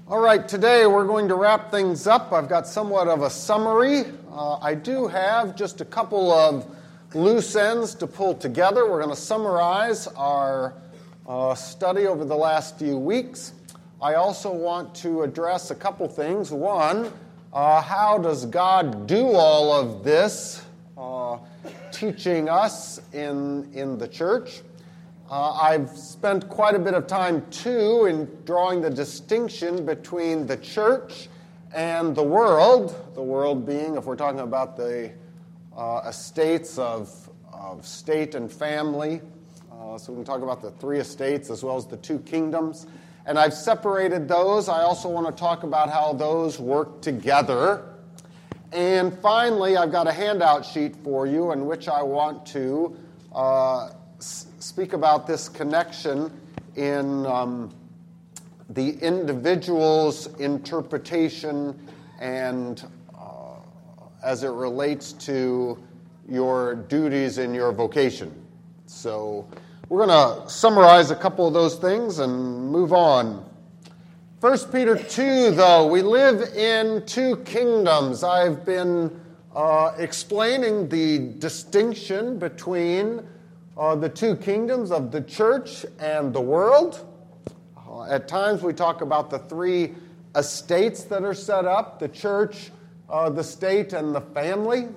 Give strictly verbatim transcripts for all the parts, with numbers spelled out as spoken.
All right, today we're going to wrap things up. I've got somewhat of a summary. Uh, I do have just a couple of loose ends to pull together. We're going to summarize our uh, study over the last few weeks. I also want to address a couple things. One, uh, how does God do all of this uh, teaching us in, in the church? Uh, I've spent quite a bit of time, too, in drawing the distinction between the church and the world, the world being, if we're talking about the uh, estates of, of state and family, uh, so we can talk about the three estates as well as the two kingdoms. And I've separated those. I also want to talk about how those work together. And finally, I've got a handout sheet for you in which I want to uh, speak about this connection in um, the individual's interpretation and uh, as it relates to your duties in your vocation. So we're going to summarize a couple of those things and move on. First Peter two, though, we live in two kingdoms. I've been uh, explaining the distinction between Uh, the two kingdoms of the church and the world. Uh, at times we talk about the three estates that are set up, the church, uh, the state, and the family.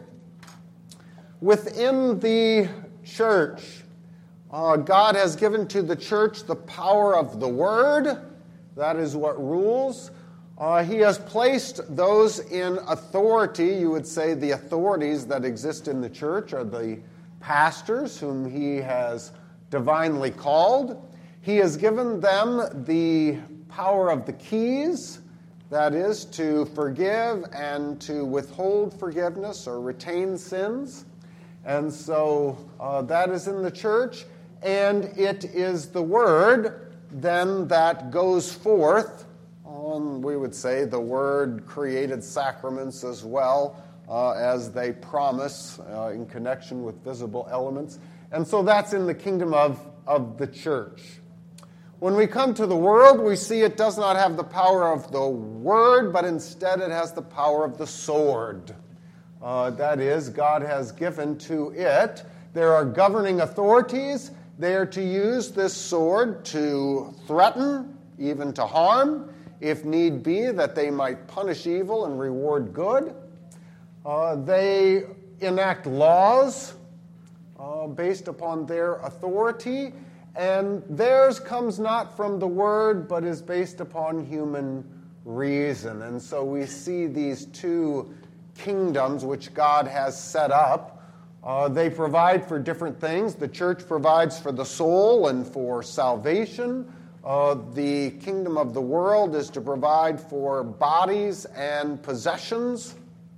Within the church, uh, God has given to the church the power of the word. That is what rules. Uh, he has placed those in authority. You would say the authorities that exist in the church are the pastors whom he has divinely called. He has given them the power of the keys, that is, to forgive and to withhold forgiveness or retain sins. And so uh, that is in the church, and it is the word then that goes forth. Um, we would say the word created sacraments as well, Uh, as they promise uh, in connection with visible elements. And so that's in the kingdom of, of the church. When we come to the world, we see it does not have the power of the word, but instead it has the power of the sword. Uh, that is, God has given to it. There are governing authorities. They are to use this sword to threaten, even to harm, if need be, that they might punish evil and reward good. Uh, they enact laws uh, based upon their authority, and theirs comes not from the word, but is based upon human reason. And so we see these two kingdoms which God has set up. Uh, they provide for different things. The church provides for the soul and for salvation. Uh, the kingdom of the world is to provide for bodies and possessions.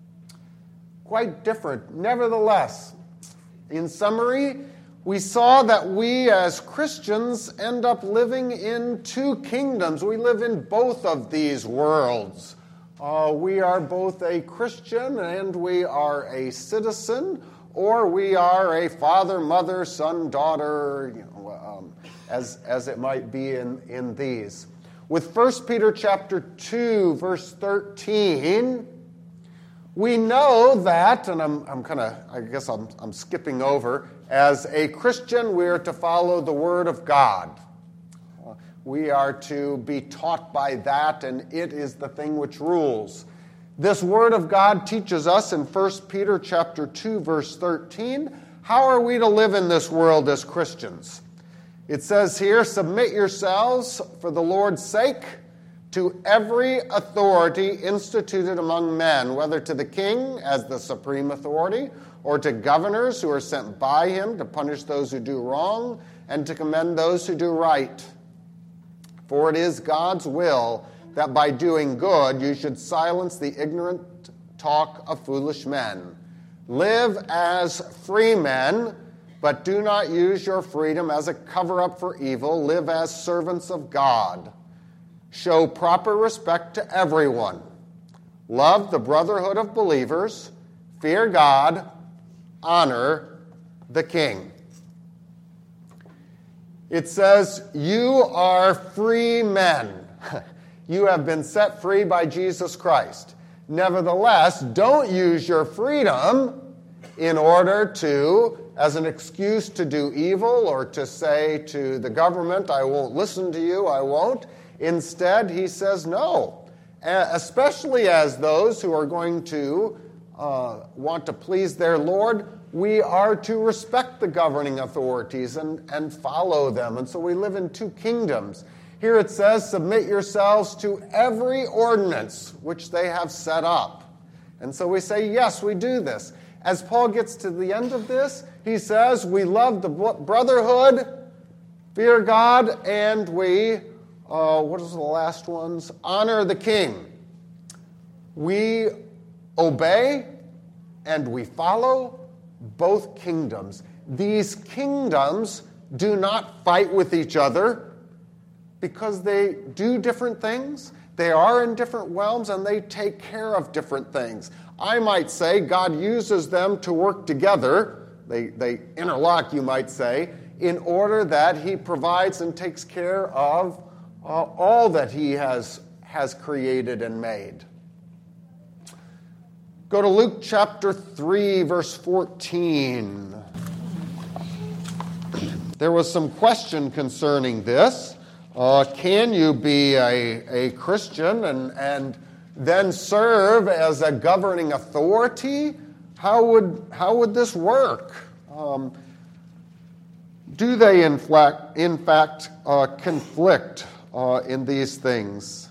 Quite different. Nevertheless, in summary, we saw that we as Christians end up living in two kingdoms. We live in both of these worlds. Uh, we are both a Christian and we are a citizen, or we are a father, mother, son, daughter, you know, um, as, as it might be in, in these. With First Peter chapter two, verse thirteen, we know that, and I'm, I'm kind of, I guess I'm, I'm skipping over, as a Christian, we are to follow the Word of God. Uh, we are to be taught by that, and it is the thing which rules. This Word of God teaches us in First Peter chapter two, verse thirteen, how are we to live in this world as Christians? It says here, submit yourselves for the Lord's sake to every authority instituted among men, whether to the king as the supreme authority, or to governors who are sent by him to punish those who do wrong and to commend those who do right. For it is God's will that by doing good you should silence the ignorant talk of foolish men. Live as free men, but do not use your freedom as a cover-up for evil. Live as servants of God. Show proper respect to everyone. Love the brotherhood of believers. Fear God. Honor the king. It says, you are free men. You have been set free by Jesus Christ. Nevertheless, don't use your freedom in order to, as an excuse to do evil or to say to the government, I won't listen to you, I won't. Instead, he says no, especially as those who are going to uh, want to please their Lord. We are to respect the governing authorities and, and follow them. And so we live in two kingdoms. Here it says, submit yourselves to every ordinance which they have set up. And so we say, yes, we do this. As Paul gets to the end of this, he says, we love the brotherhood, fear God, and we, uh, what is the last ones? Honor the king. We obey and we follow both kingdoms. These kingdoms do not fight with each other because they do different things. They are in different realms and they take care of different things. I might say God uses them to work together. They, they interlock, you might say, in order that he provides and takes care of uh, all that he has, has created and made. Go to Luke chapter three, verse fourteen. There was some question concerning this. Uh, can you be a, a Christian and, and then serve as a governing authority? How would, how would this work? Um, do they, in fact, in fact uh, conflict uh, in these things?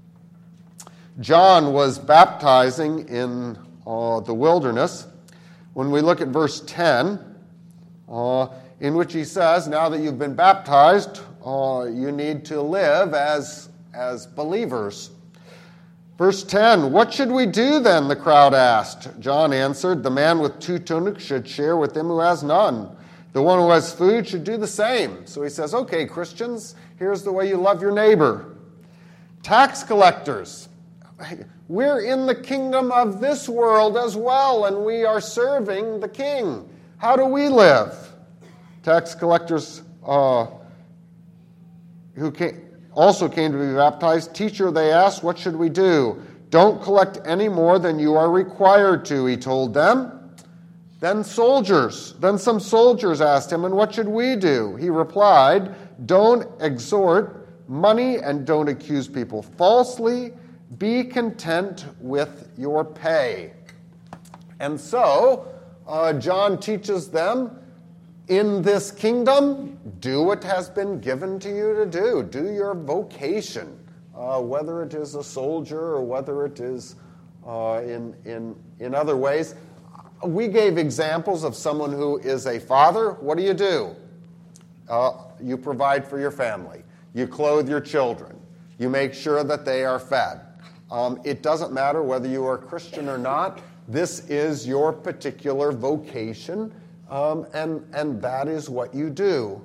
John was baptizing in uh, the wilderness. When we look at verse ten, uh, in which he says, now that you've been baptized, uh, you need to live as, as believers. Verse ten, what should we do then, the crowd asked. John answered, the man with two tunics should share with him who has none. The one who has food should do the same. So he says, okay, Christians, here's the way you love your neighbor. Tax collectors, we're in the kingdom of this world as well, and we are serving the king. How do we live? Tax collectors uh, who came, also came to be baptized. Teacher, they asked, what should we do? Don't collect any more than you are required to, he told them. Then soldiers, then some soldiers asked him, and what should we do? He replied, don't extort money and don't accuse people falsely. Be content with your pay. And so, uh, John teaches them, in this kingdom, do what has been given to you to do. Do your vocation, uh, whether it is a soldier or whether it is uh, in, in, in other ways. We gave examples of someone who is a father. What do you do? Uh, you provide for your family. You clothe your children. You make sure that they are fed. Um, it doesn't matter whether you are a Christian or not. This is your particular vocation. Um, and, and that is what you do.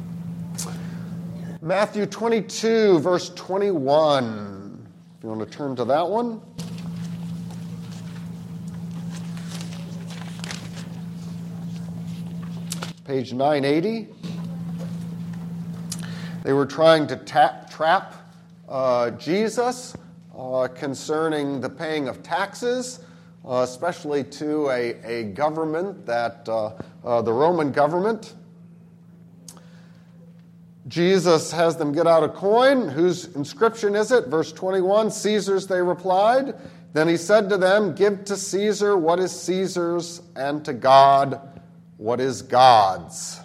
Matthew twenty-two, verse twenty-one. If you want to turn to that one. Page nine eighty. They were trying to tap, trap uh, Jesus uh, concerning the paying of taxes. Uh, especially to a, a government that, uh, uh, the Roman government. Jesus has them get out a coin. Whose inscription is it? Verse twenty-one, Caesar's, they replied. Then he said to them, give to Caesar what is Caesar's, and to God what is God's.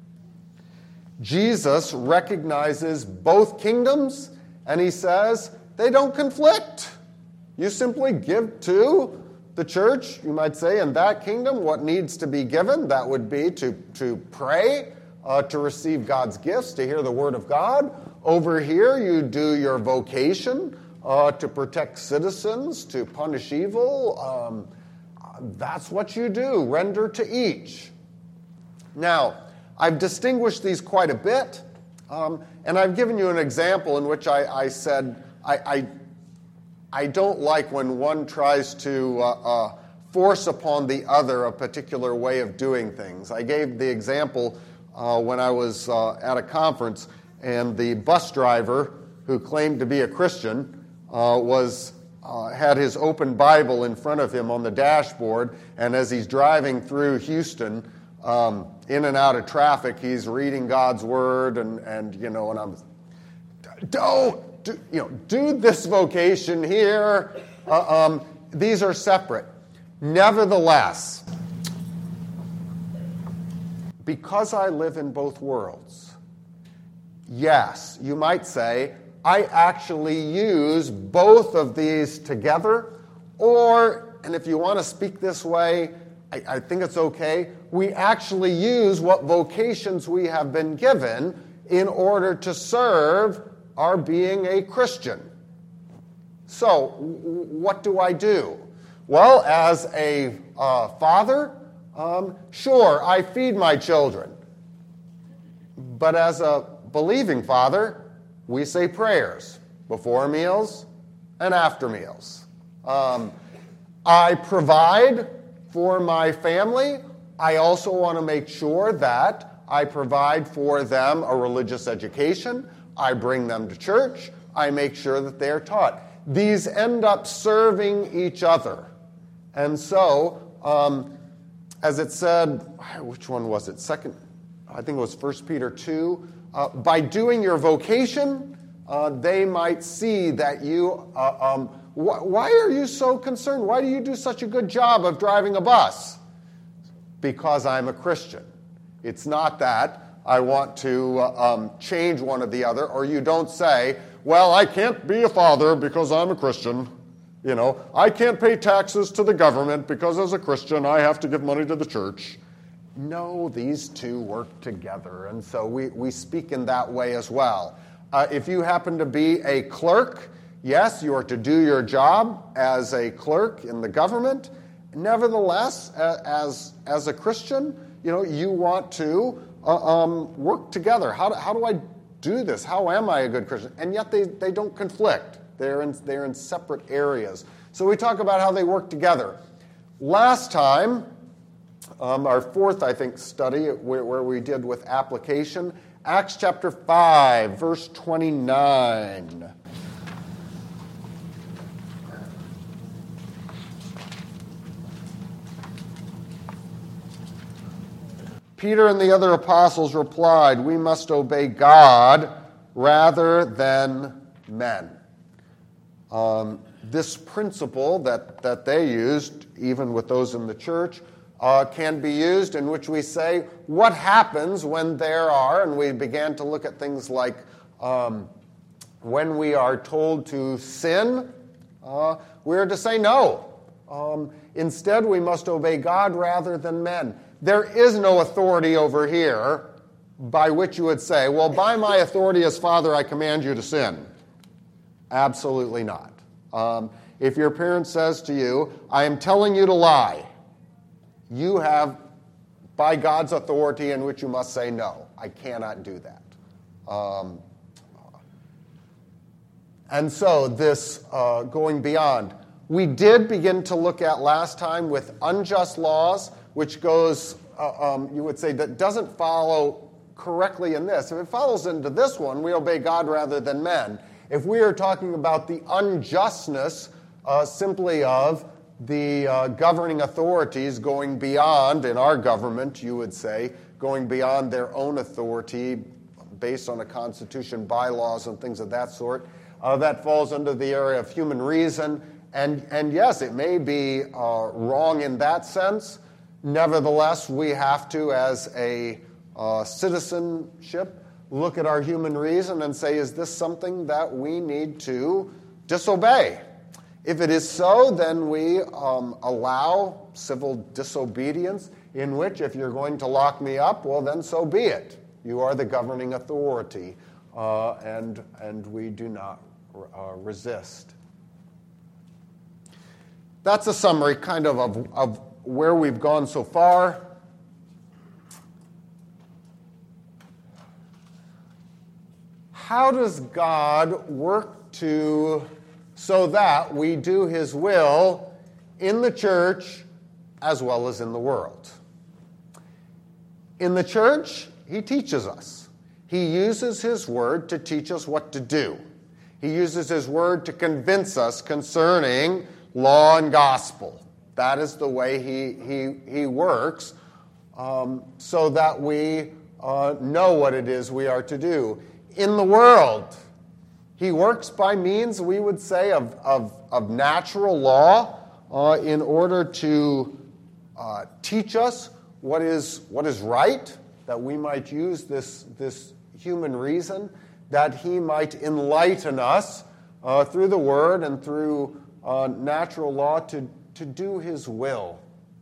Jesus recognizes both kingdoms, and he says they don't conflict. You simply give to the church, you might say, in that kingdom, what needs to be given, that would be to, to pray, uh, to receive God's gifts, to hear the word of God. Over here, you do your vocation uh, to protect citizens, to punish evil. Um, that's what you do. Render to each. Now, I've distinguished these quite a bit, um, and I've given you an example in which I, I said I, I I don't like when one tries to uh, uh, force upon the other a particular way of doing things. I gave the example uh, when I was uh, at a conference, and the bus driver who claimed to be a Christian uh, was uh, had his open Bible in front of him on the dashboard, and as he's driving through Houston, um, in and out of traffic, he's reading God's Word, and, and you know, and I'm, don't, do, you know, do this vocation here. Uh, um, these are separate. Nevertheless, because I live in both worlds, yes, you might say, I actually use both of these together, or, and if you want to speak this way, I, I think it's okay, we actually use what vocations we have been given in order to serve our being a Christian. So, w- what do I do? Well, as a uh, father, um, sure, I feed my children. But as a believing father, we say prayers before meals and after meals. Um, I provide for my family. I also want to make sure that I provide for them a religious education. I bring them to church. I make sure that they're taught. These end up serving each other. And so, um, as it said, which one was it? Second, I think it was First Peter two. Uh, by doing your vocation, uh, they might see that you, uh, um, wh- why are you so concerned? Why do you do such a good job of driving a bus? Because I'm a Christian. It's not that I want to uh, um, change one or the other, or you don't say, well, I can't be a father because I'm a Christian. You know, I can't pay taxes to the government because as a Christian I have to give money to the church. No, these two work together, and so we, we speak in that way as well. Uh, if you happen to be a clerk, yes, you are to do your job as a clerk in the government. Nevertheless, uh, as, as a Christian, you know, you want to uh, um, work together. How do, how do I do this? How am I a good Christian? And yet they, they don't conflict. They're in, they're in separate areas. So we talk about how they work together. Last time, Um, our fourth, I think, study where, where we did with application, Acts chapter five, verse twenty-nine. Peter and the other apostles replied, we must obey God rather than men. Um, this principle that, that they used, even with those in the church, Uh, can be used in which we say, what happens when there are, and we began to look at things like um, when we are told to sin, uh, we are to say no. Um, instead, we must obey God rather than men. There is no authority over here by which you would say, well, by my authority as Father, I command you to sin. Absolutely not. Um, if your parent says to you, I am telling you to lie, you have, by God's authority, in which you must say, no, I cannot do that. Um, and so this uh, going beyond. We did begin to look at last time with unjust laws, which goes, uh, um, you would say, that doesn't follow correctly in this. If it follows into this one, we obey God rather than men. If we are talking about the unjustness uh, simply of the uh, governing authorities going beyond, in our government, you would say, going beyond their own authority based on a constitution, bylaws, and things of that sort, uh, that falls under the area of human reason. And, and yes, it may be uh, wrong in that sense. Nevertheless, we have to, as a uh, citizenship, look at our human reason and say, is this something that we need to disobey? If it is so, then we um, allow civil disobedience, in which if you're going to lock me up, well, then so be it. You are the governing authority, uh, and, and we do not uh, resist. That's a summary kind of, of of where we've gone so far. How does God work to... so that we do his will in the church as well as in the world? In the church, he teaches us. He uses his word to teach us what to do. He uses his word to convince us concerning law and gospel. That is the way he, he, he works, um, so that we uh, know what it is we are to do. In the world, he works by means, we would say, of, of, of natural law uh, in order to uh, teach us what is, what is right, that we might use this, this human reason, that he might enlighten us uh, through the word and through uh, natural law to, to do his will.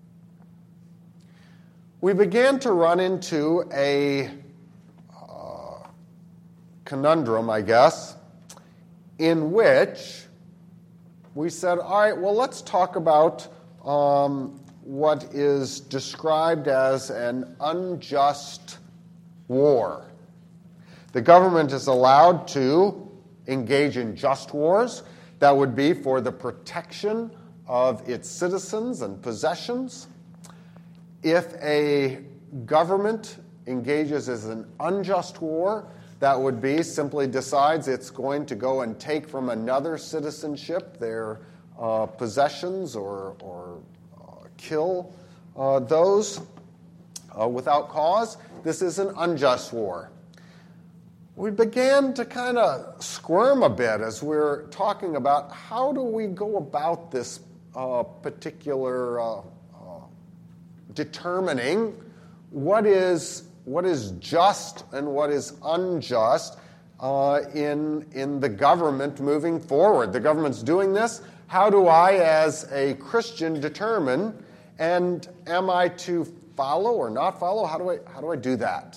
We began to run into a uh, conundrum, I guess, in which we said, all right, well, let's talk about um, what is described as an unjust war. The government is allowed to engage in just wars. That would be for the protection of its citizens and possessions. If a government engages in an unjust war, that would be simply decides it's going to go and take from another citizenship their uh, possessions or, or uh, kill uh, those uh, without cause. This is an unjust war. We began to kind of squirm a bit as we're talking about how do we go about this uh, particular uh, uh, determining what is what is just and what is unjust uh, in in the government moving forward. The government's doing this. How do I, as a Christian, determine? And am I to follow or not follow? How do I how do I do that?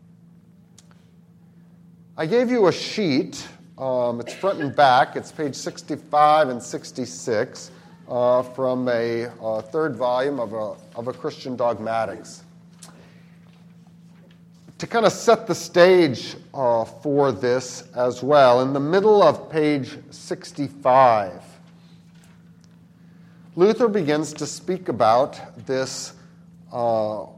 I gave you a sheet. Um, it's front and back. It's page sixty-five and sixty-six uh, from a, a third volume of a, of a Christian Dogmatics. To kind of set the stage uh, for this as well, in the middle of page sixty-five, Luther begins to speak about this uh, uh,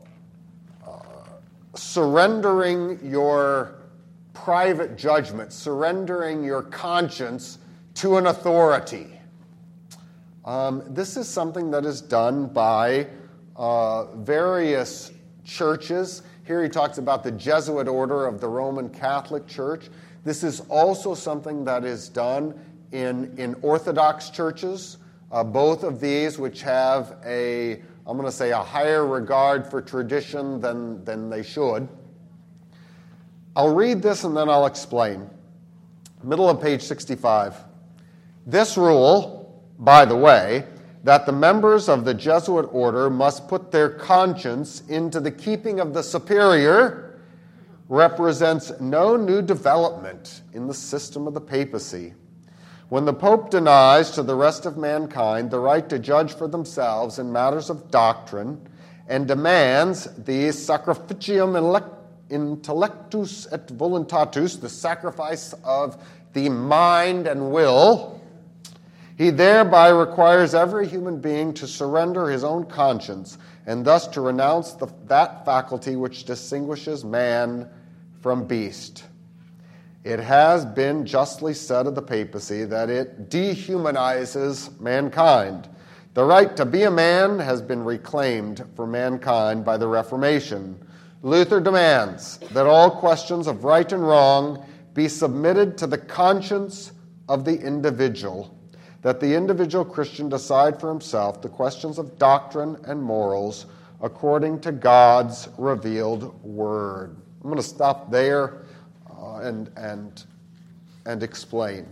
surrendering your private judgment, surrendering your conscience to an authority. Um, this is something that is done by uh, various churches. Here he talks about the Jesuit order of the Roman Catholic Church. This is also something that is done in, in Orthodox churches, uh, both of these which have a, I'm going to say, a higher regard for tradition than, than they should. I'll read this and then I'll explain. Middle of page sixty-five. This rule, by the way, that the members of the Jesuit order must put their conscience into the keeping of the superior, represents no new development in the system of the papacy. When the Pope denies to the rest of mankind the right to judge for themselves in matters of doctrine and demands the sacrificium elect intellectus et voluntatus, the sacrifice of the mind and will, he thereby requires every human being to surrender his own conscience and thus to renounce the, that faculty which distinguishes man from beast. It has been justly said of the papacy that it dehumanizes mankind. The right to be a man has been reclaimed for mankind by the Reformation. Luther demands that all questions of right and wrong be submitted to the conscience of the individual, that the individual Christian decide for himself the questions of doctrine and morals according to God's revealed word. I'm going to stop there uh, and, and, and explain.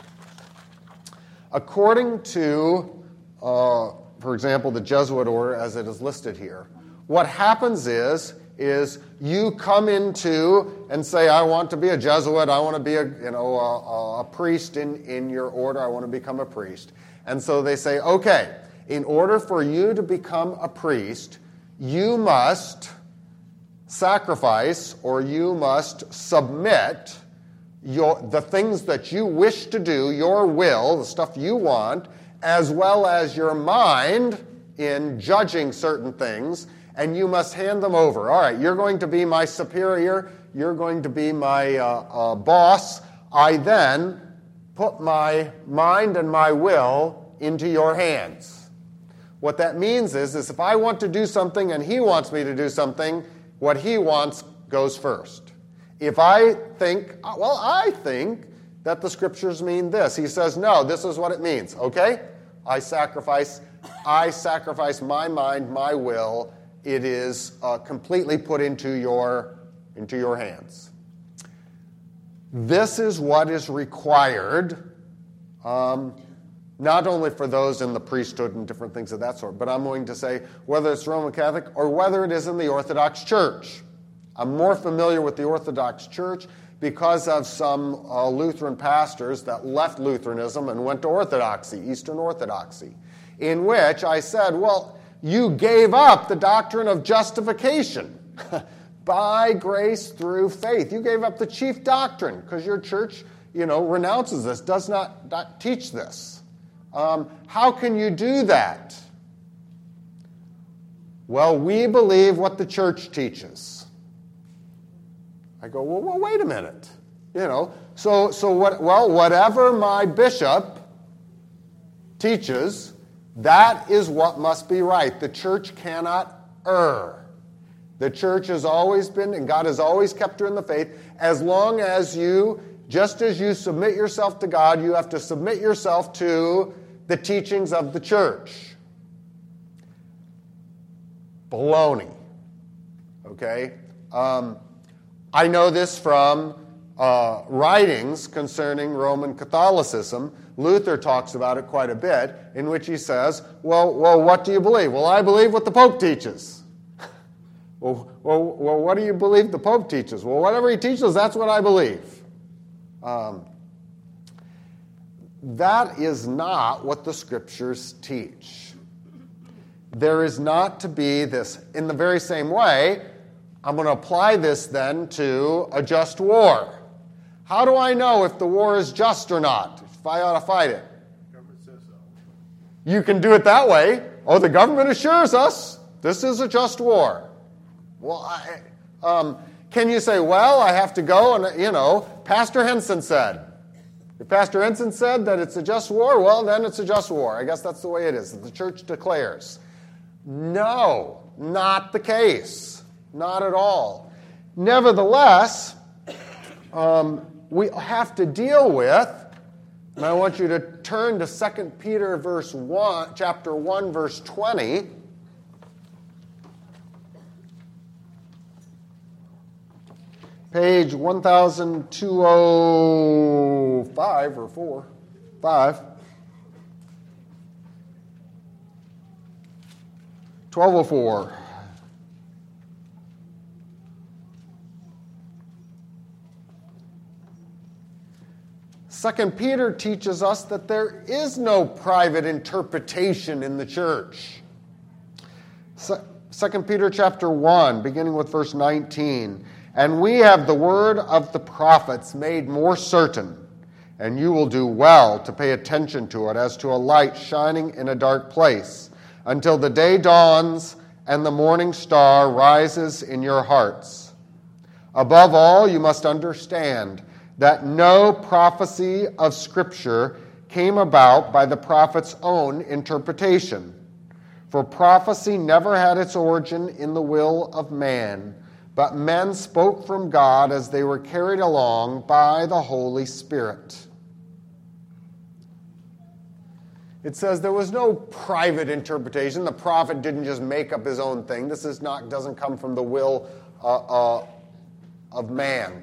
According to, uh, for example, the Jesuit order as it is listed here, what happens is is you come into and say, I want to be a Jesuit, I want to be a, you know, a, a priest in, in your order, I want to become a priest. And so they say, okay, in order for you to become a priest, you must sacrifice or you must submit your, the things that you wish to do, your will, the stuff you want, as well as your mind in judging certain things, and you must hand them over. All right, you're going to be my superior. You're going to be my uh, uh, boss. I then put my mind and my will into your hands. What that means is, is if I want to do something and he wants me to do something, what he wants goes first. If I think, well, I think that the scriptures mean this. He says, no, this is what it means, okay? I sacrifice, I sacrifice my mind, my will. It is uh, completely put into your, into your hands. This is what is required, um, not only for those in the priesthood and different things of that sort, but I'm going to say whether it's Roman Catholic or whether it is in the Orthodox Church. I'm more familiar with the Orthodox Church because of some uh, Lutheran pastors that left Lutheranism and went to Orthodoxy, Eastern Orthodoxy, in which I said, well, you gave up the doctrine of justification by grace through faith. You gave up the chief doctrine because your church, you know, renounces this, does not, not teach this. Um, how can you do that? Well, we believe what the church teaches. I go, well, well, wait a minute. You know, so so what? Well, whatever my bishop teaches, that is what must be right. The church cannot err. The church has always been, and God has always kept her in the faith. As long as you, just as you submit yourself to God, you have to submit yourself to the teachings of the church. Baloney. Okay? Um, I know this from uh, writings concerning Roman Catholicism. Luther talks about it quite a bit, in which he says, well, well, what do you believe? Well, I believe what the Pope teaches. well, well, well, what do you believe the Pope teaches? Well, whatever he teaches, that's what I believe. Um, that is not what the Scriptures teach. There is not to be this, in the very same way, I'm going to apply this then to a just war. How do I know if the war is just or not? If I ought to fight it? The government says so. You can do it that way. Oh, the government assures us this is a just war. Well, I, um, can you say, well, I have to go and, you know, Pastor Henson said. If Pastor Henson said that it's a just war, well, then it's a just war. I guess that's the way it is, that the church declares. No, not the case. Not at all. Nevertheless, um, we have to deal with, and I want you to turn to Second Peter verse one, chapter one, verse twenty. Page one thousand two hundred five or four, five. twelve oh four. Second Peter teaches us that there is no private interpretation in the church. Second Peter chapter one, beginning with verse nineteen. And we have the word of the prophets made more certain, and you will do well to pay attention to it as to a light shining in a dark place, until the day dawns and the morning star rises in your hearts. Above all, you must understand that no prophecy of Scripture came about by the prophet's own interpretation. For prophecy never had its origin in the will of man, but men spoke from God as they were carried along by the Holy Spirit. It says there was no private interpretation. The prophet didn't just make up his own thing. This is not doesn't come from the will uh, uh, of man.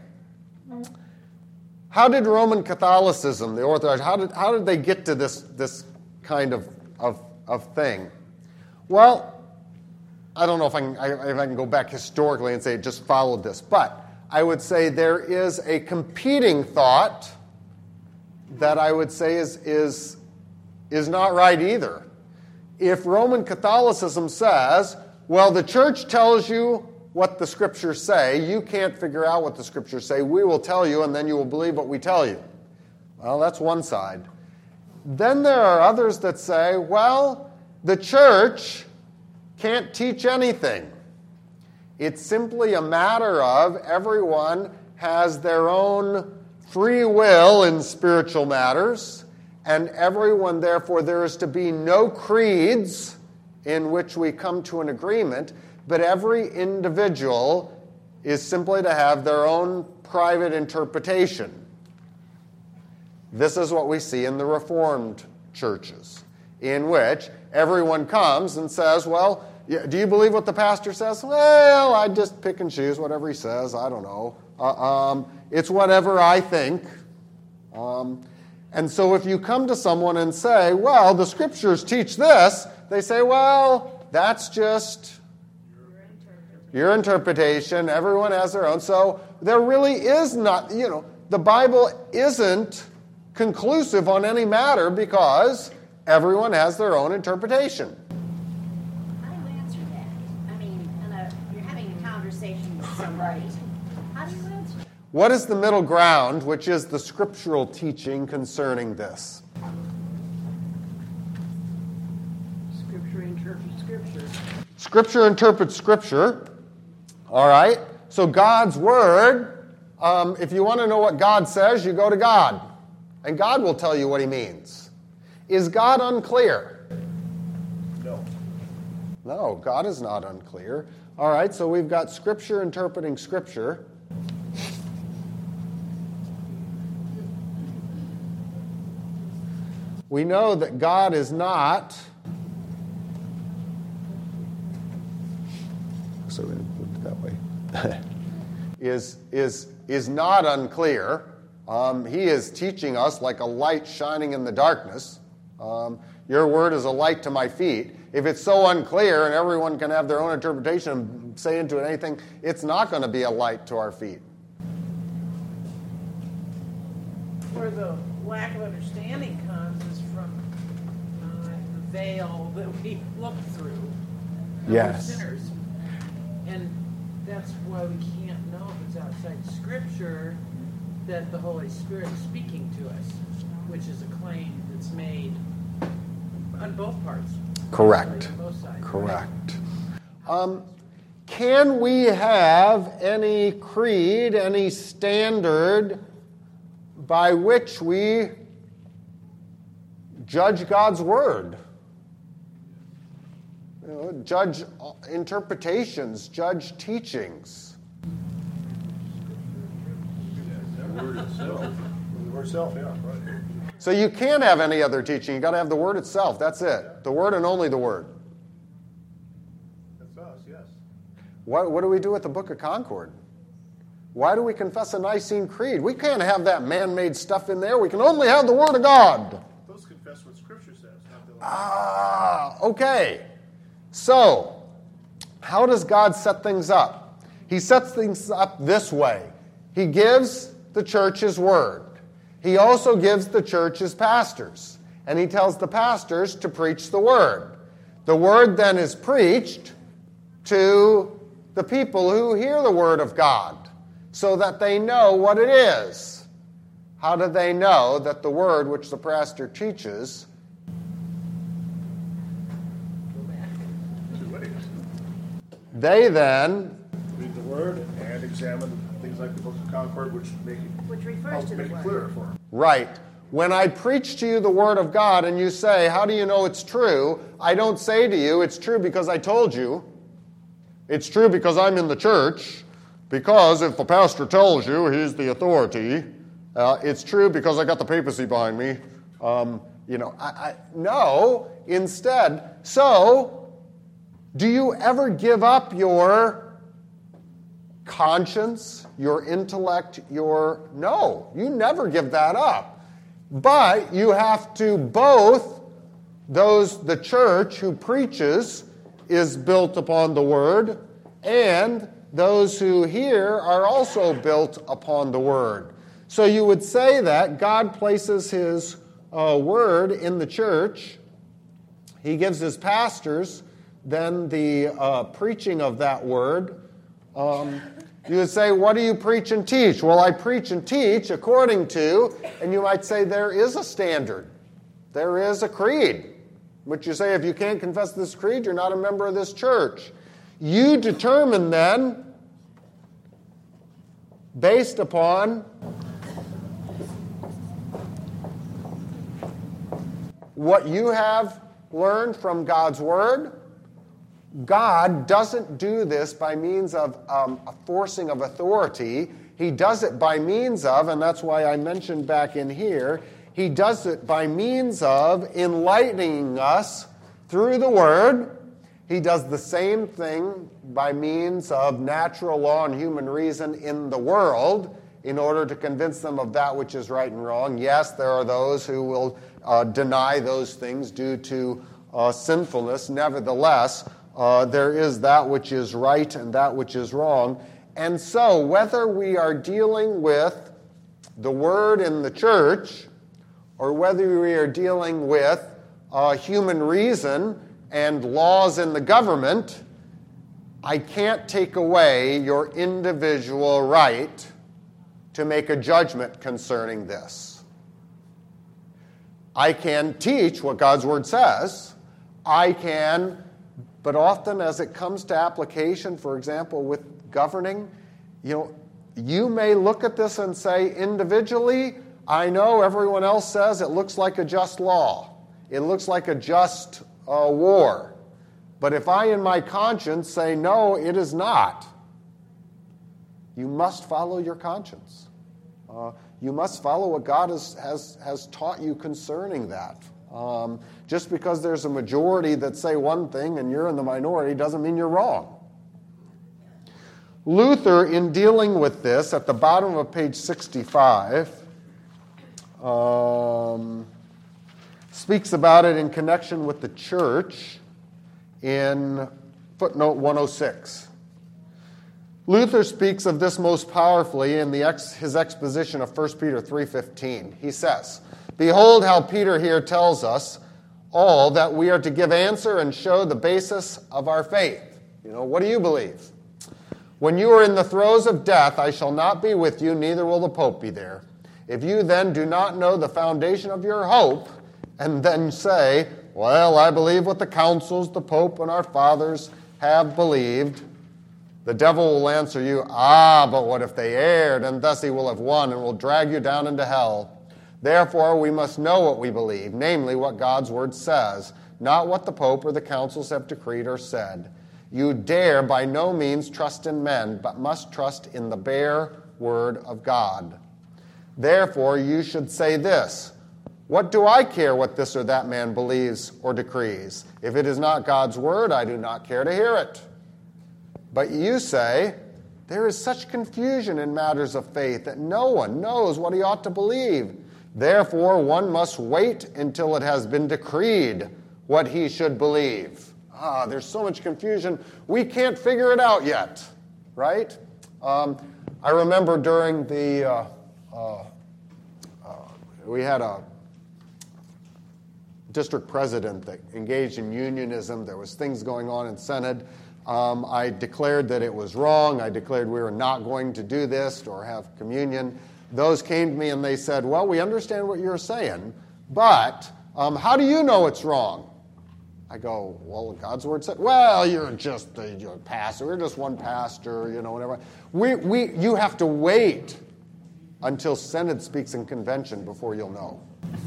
How did Roman Catholicism, the Orthodox, how did how did they get to this this kind of of, of thing? Well, I don't know if I can if I can go back historically and say it just followed this, but I would say there is a competing thought that I would say is is is not right either. If Roman Catholicism says, well, the church tells you what the Scriptures say, you can't figure out what the Scriptures say, we will tell you, and then you will believe what we tell you. Well, that's one side. Then there are others that say, well, the church can't teach anything. It's simply a matter of everyone has their own free will in spiritual matters, and everyone, therefore, there is to be no creeds in which we come to an agreement, but every individual is simply to have their own private interpretation. This is what we see in the Reformed churches, in which everyone comes and says, well, do you believe what the pastor says? Well, I just pick and choose whatever he says. I don't know. Uh, um, it's whatever I think. Um, and so if you come to someone and say, well, the scriptures teach this, they say, well, that's just your interpretation. Everyone has their own. So there really is not, you know, the Bible isn't conclusive on any matter because everyone has their own interpretation. How do you answer that? I mean, in a, you're having a conversation with somebody. How do you answer? What is the middle ground, which is the scriptural teaching concerning this? Scripture interprets Scripture. Scripture interprets Scripture. All right? So God's Word, um, if you want to know what God says, you go to God. And God will tell you what He means. Is God unclear? No. No, God is not unclear. All right, so we've got Scripture interpreting Scripture. We know that God is not, so we put it that way, is, is, is not unclear. Um, he is teaching us like a light shining in the darkness. Um, your word is a light to my feet. If it's so unclear and everyone can have their own interpretation and say into it anything, it's not going to be a light to our feet. Where the lack of understanding comes is from uh, the veil that we look through. Yes. We're sinners. And that's why we can't know if it's outside Scripture that the Holy Spirit is speaking to us, which is a claim that's made on both parts. Correct. On both sides. Correct. Um, can we have any creed, any standard by which we judge God's Word? You know, judge interpretations, judge teachings. The word itself. The word itself, yeah, right. So you can't have any other teaching. You've got to have the Word itself. That's it. The Word and only the Word. That's us, yes. What, what do we do with the Book of Concord? Why do we confess a Nicene Creed? We can't have that man-made stuff in there. We can only have the Word of God. Those confess what Scripture says, not the Ah, okay. So, how does God set things up? He sets things up this way. He gives the church His Word. He also gives the church His pastors. And He tells the pastors to preach the Word. The Word then is preached to the people who hear the Word of God, so that they know what it is. How do they know that the word which the pastor teaches? two ways. They then Read the Word and examine things like the Book of Concord, which make it, Which refers help to the make it word. clearer for them. right. When I preach to you the word of God and you say, how do you know it's true? I don't say to you, it's true because I told you. It's true because I'm in the church. Because if the pastor tells you he's the authority, uh, it's true because I got the papacy behind me. Um, you know, I, I, no, instead. So, do you ever give up your conscience, your intellect, your... No, you never give that up. But you have to both, those, the church who preaches is built upon the word, and those who hear are also built upon the Word. So you would say that God places His uh, Word in the church. He gives His pastors then the uh, preaching of that Word. Um, you would say, what do you preach and teach? Well, I preach and teach according to, and you might say there is a standard. There is a creed. Which you say, if you can't confess this creed, you're not a member of this church. You determine then, based upon what you have learned from God's Word, God doesn't do this by means of um, a forcing of authority. He does it by means of, and that's why I mentioned back in here, he does it by means of enlightening us through the Word. He does the same thing by means of natural law and human reason in the world in order to convince them of that which is right and wrong. Yes, there are those who will uh, deny those things due to uh, sinfulness. Nevertheless, uh, there is that which is right and that which is wrong. And so, whether we are dealing with the Word in the church or whether we are dealing with uh, human reason and laws in the government, I can't take away your individual right to make a judgment concerning this. I can teach what God's Word says. I can, but often as it comes to application, for example, with governing, you know, you may look at this and say, individually, I know everyone else says it looks like a just law. It looks like a just uh, war. But if I in my conscience say, no, it is not, you must follow your conscience. Uh, you must follow what God has, has, has taught you concerning that. Um, just because there's a majority that say one thing and you're in the minority doesn't mean you're wrong. Luther, in dealing with this, at the bottom of page sixty-five, um, speaks about it in connection with the church in footnote one oh six. Luther speaks of this most powerfully in the ex, his exposition of First Peter three fifteen. He says, "Behold how Peter here tells us all that we are to give answer and show the basis of our faith." You know, what do you believe? "When you are in the throes of death, I shall not be with you, neither will the Pope be there. If you then do not know the foundation of your hope, and then say, well, I believe what the councils, the Pope, and our fathers have believed, the devil will answer you, ah, but what if they erred, and thus he will have won and will drag you down into hell. Therefore, we must know what we believe, namely what God's Word says, not what the Pope or the councils have decreed or said. You dare by no means trust in men, but must trust in the bare Word of God. Therefore, you should say this, what do I care what this or that man believes or decrees? If it is not God's Word, I do not care to hear it. But you say, there is such confusion in matters of faith that no one knows what he ought to believe. Therefore, one must wait until it has been decreed what he should believe. Ah, there's so much confusion. We can't figure it out yet, right? Um, I remember during the, uh, uh, uh, we had a district president that engaged in unionism. There was things going on in Senate. Um, I declared that it was wrong. I declared we were not going to do this or have communion. Those came to me and they said, well, we understand what you're saying, but um, how do you know it's wrong? I go, well, God's Word said, well, you're just a you're a pastor. We're just one pastor, you know, whatever. We, we, you have to wait until Synod speaks in convention before you'll know.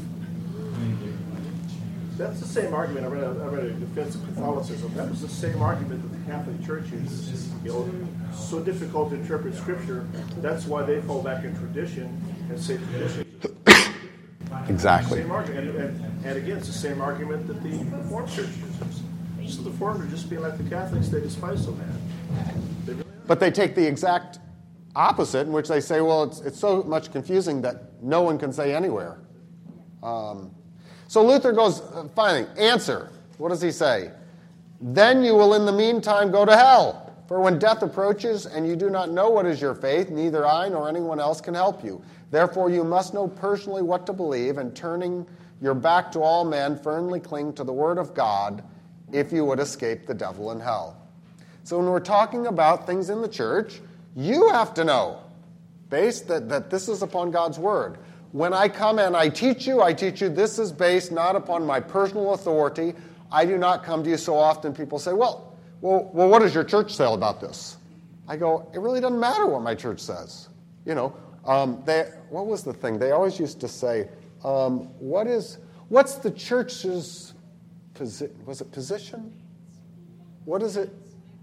That's the same argument. I read a, I read a defense of Catholicism. That was the same argument that the Catholic Church uses. You know, so difficult to interpret Scripture. That's why they fall back in tradition and say tradition. Exactly. Same argument, and, and, and again, it's the same argument that the Reformed Church uses. So the Reformed are just being like the Catholics. They despise so bad. They really but they take the exact opposite, in which they say, well, it's it's so much confusing that no one can say anywhere. Um, So Luther goes, uh, finally, answer. What does he say? Then you will in the meantime go to hell. For when death approaches and you do not know what is your faith, neither I nor anyone else can help you. Therefore you must know personally what to believe, and turning your back to all men, firmly cling to the Word of God, if you would escape the devil and hell. So when we're talking about things in the church, you have to know, based that, that this is upon God's Word. When I come and I teach you, I teach you this is based not upon my personal authority. I do not come to you so often. People say, well, well, well, what does your church say about this? I go, it really doesn't matter what my church says. You know, um, they, what was the thing? They always used to say, um, what is, What's the church's posi- was it position? What is it?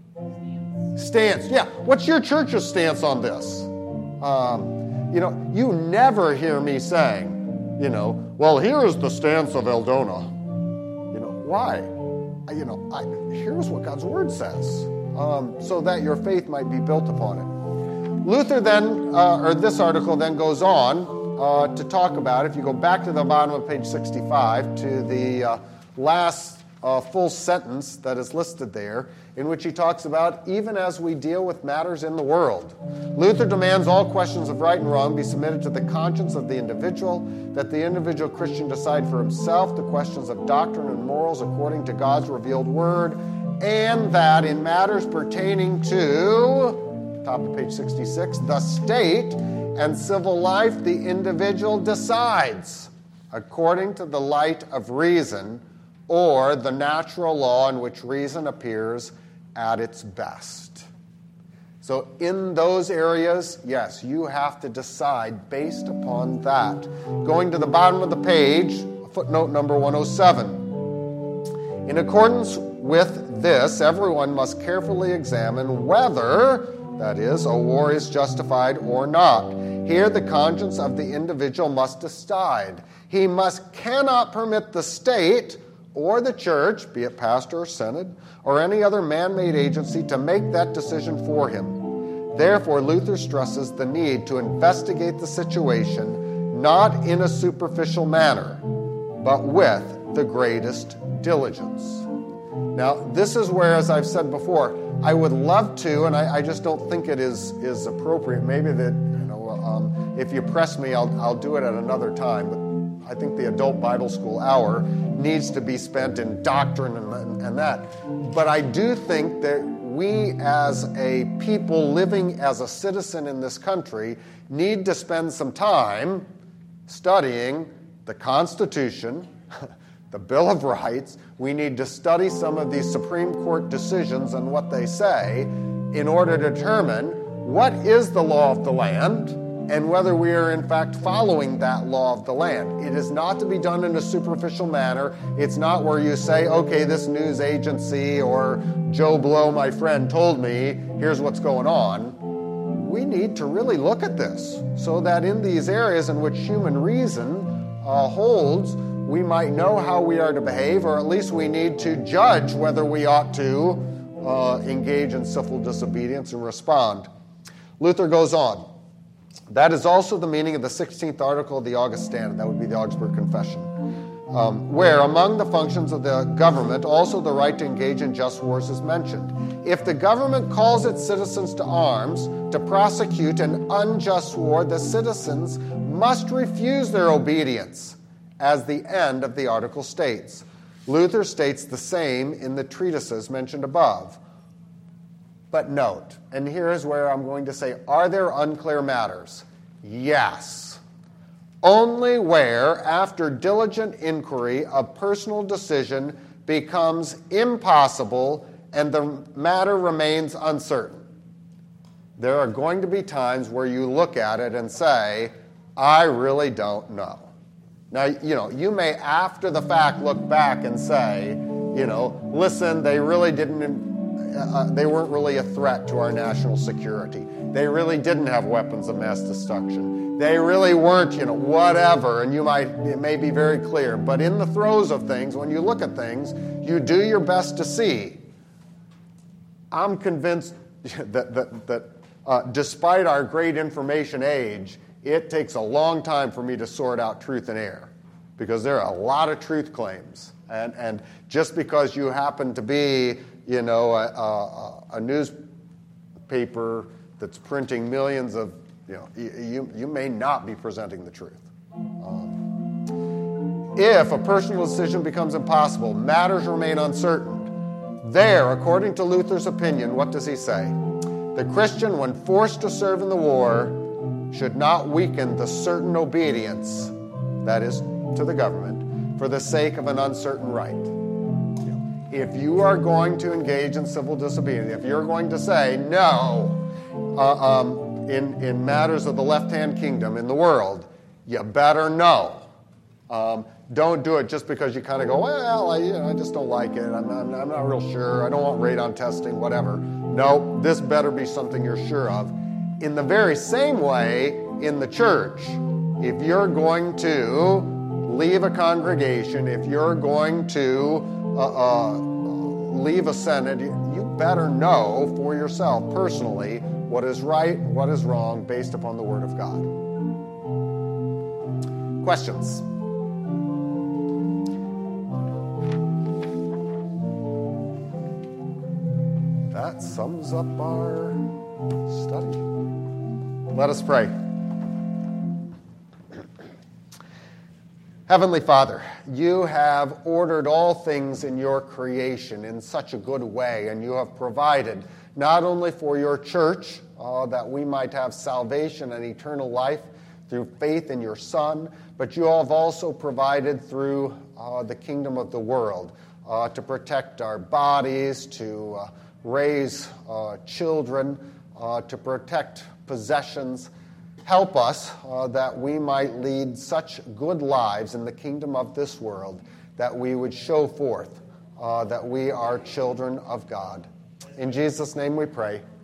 Stance. Yeah. What's your church's stance on this? Um, you know, you never hear me saying, you know, well, here is the stance of Eldona. You know, why? You know, I, here's what God's Word says, um, so that your faith might be built upon it. Luther then, uh, or this article then goes on uh, to talk about, if you go back to the bottom of page sixty-five, to the uh, last uh, full sentence that is listed there, in which he talks about, even as we deal with matters in the world. Luther demands all questions of right and wrong be submitted to the conscience of the individual, that the individual Christian decide for himself the questions of doctrine and morals according to God's revealed word, and that in matters pertaining to, top of page sixty-six, the state and civil life, the individual decides according to the light of reason, or the natural law in which reason appears at its best. So in those areas, yes, you have to decide based upon that. Going to the bottom of the page, footnote number one oh seven. In accordance with this, everyone must carefully examine whether, that is, a war is justified or not. Here the conscience of the individual must decide. He must cannot permit the state or the church, be it pastor or synod, or any other man-made agency, to make that decision for him. Therefore, Luther stresses the need to investigate the situation not in a superficial manner, but with the greatest diligence. Now, this is where, as I've said before, I would love to, and I, I just don't think it is, is appropriate. Maybe that, you know, um, if you press me, I'll, I'll do it at another time, but I think the adult Bible school hour needs to be spent in doctrine and, and that. But I do think that we as a people living as a citizen in this country need to spend some time studying the Constitution, the Bill of Rights. We need to study some of these Supreme Court decisions and what they say in order to determine what is the law of the land and whether we are in fact following that law of the land. It is not to be done in a superficial manner. It's not where you say, okay, this news agency or Joe Blow, my friend, told me, here's what's going on. We need to really look at this so that in these areas in which human reason uh, holds, we might know how we are to behave, or at least we need to judge whether we ought to uh, engage in civil disobedience and respond. Luther goes on. That is also the meaning of the sixteenth article of the Augustana, that would be the Augsburg Confession, um, where among the functions of the government also the right to engage in just wars is mentioned. If the government calls its citizens to arms to prosecute an unjust war, the citizens must refuse their obedience, as the end of the article states. Luther states the same in the treatises mentioned above. But note, and here is where I'm going to say, are there unclear matters? Yes. Only where, after diligent inquiry, a personal decision becomes impossible and the matter remains uncertain. There are going to be times where you look at it and say, I really don't know. Now, you know, you may after the fact look back and say, you know, listen, they really didn't Uh, they weren't really a threat to our national security. They really didn't have weapons of mass destruction. They really weren't, you know, whatever, and you might, it may be very clear. But in the throes of things, when you look at things, you do your best to see. I'm convinced that, that, that uh, despite our great information age, it takes a long time for me to sort out truth and error, because there are a lot of truth claims. And, and just because you happen to be, you know, a, a, a newspaper that's printing millions of, you know, you, you may not be presenting the truth. Um, if a personal decision becomes impossible, matters remain uncertain. There, according to Luther's opinion, what does he say? The Christian, when forced to serve in the war, should not weaken the certain obedience, that is, to the government, for the sake of an uncertain right. If you are going to engage in civil disobedience, if you're going to say no uh, um, in, in matters of the left-hand kingdom in the world, you better know. Um, don't do it just because you kind of go, well, I, you know, I just don't like it. I'm, I'm, I'm not real sure. I don't want radon testing, whatever. No, this better be something you're sure of. In the very same way, in the church, if you're going to leave a congregation, if you're going to uh, uh, leave a synod, you better know for yourself personally what is right, what is wrong, based upon the Word of God. Questions? That sums up our study. Let us pray. Heavenly Father, you have ordered all things in your creation in such a good way, and you have provided not only for your church uh, that we might have salvation and eternal life through faith in your Son, but you have also provided through uh, the kingdom of the world uh, to protect our bodies, to uh, raise uh, children, uh, to protect possessions. Help us uh, that we might lead such good lives in the kingdom of this world that we would show forth uh, that we are children of God. In Jesus' name we pray.